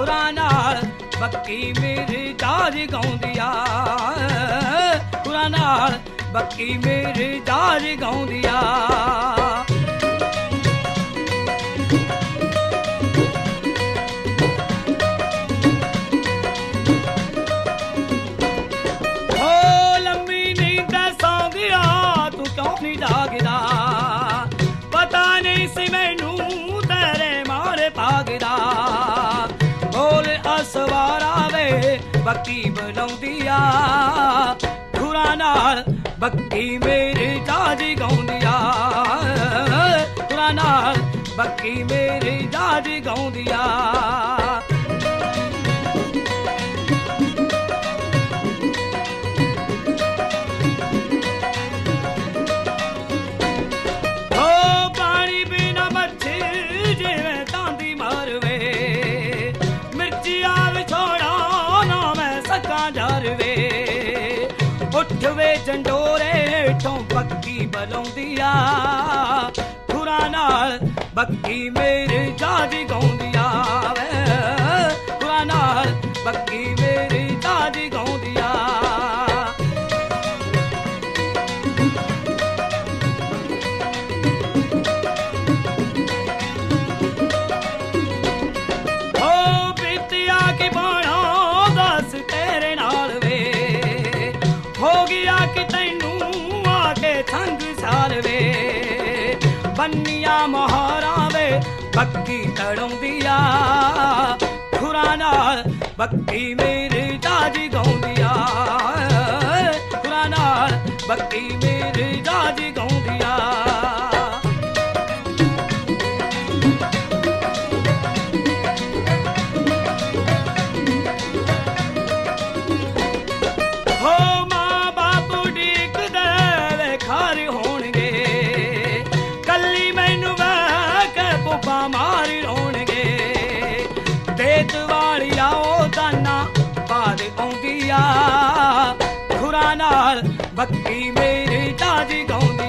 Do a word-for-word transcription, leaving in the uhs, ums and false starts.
ਖੁਰਾ ਨਾਲ ਬੱਕੀ ਮੇਰੀ ਜਾਜ ਗਾਉਂਦੀ ਆ, ਖੁਰਾ ਨਾਲ ਬੱਕੀ ਮੇਰੀ ਜਾਜ ਗਾਉਂਦੀ ਆ। ਜਾਗਦਾ ਪਤਾ ਨਹੀਂ ਸੀ ਮੈਨੂੰ ਤੇਰੇ ਮਾਰੇ ਭਾਗਦਾ, ਬੋਲ ਅਸਵਾਰਾ ਵੇ ਬੱਕੀ ਬੁਲਾਉਂਦੀ ਆ, ਖੁਰਾ ਨਾਲ ਬੱਕੀ ਮੇਰੀ ਜਾਜ ਗਾਉਂਦੀ ਆ, ਖੁਰਾ ਨਾਲ ਬੱਕੀ ਮੇਰੀ ਜਾਜ ਗਾਉਂਦੀ ਆ। ਉੱਠ ਵੇ ਜੰਡੋਰੇ ਹੇਠੋਂ ਬੱਕੀ ਬੁਲਾਉਂਦੀ ਆ, ਖੁਰਾ ਨਾਲ ਬੱਕੀ ਮੇਰੀ ਜਾਜ ਗਾਉਂਦੀ ਆ ਵੇ, ਖੁਰਾ ਨਾਲ ਬੱਕੀ ਮੇਰੀ ਜਾਜ ਗਾਉਂਦੀ ਆ। ਹੋ ਬੀਤਿਆ ਕੀ ਬਾਣਾ ਦੱਸ ਤੇਰੇ ਨਾਲ ਵੇ, ਹੋ ਗਿਆ ਕਿ ਤੈਨੂੰ ਆ ਕੇ ਸੰਗ ਸਾਲ ਵੇ, ਬੰਨੀਆਂ ਮੋਹਰਾਂ ਵੇ ਬੱਕੀ ਤੜਾਉਂਦੀ ਆ, ਖੁਰਾ ਨਾਲ ਬੱਕੀ ਮੇਰੀ ਜਾਜ ਗਾਉਂਦੀ ਆ, ਖੁਰਾ ਨਾਲ ਬੱਕੀ ਮੇਰੀ ਜਾਜ ਗਾਉਂਦੀ ਆ। ਮਾਰੀ ਰੋਣਗੇ ਦੇਤ ਵਾਲੀਆ ਉਹ ਦਾਨਾ ਬਾਦ ਆਉਂਦੀ ਆ, ਖੁਰਾ ਨਾਲ ਬੱਕੀ ਮੇਰੀ ਜਾਜ ਗਾਉਂਦੀ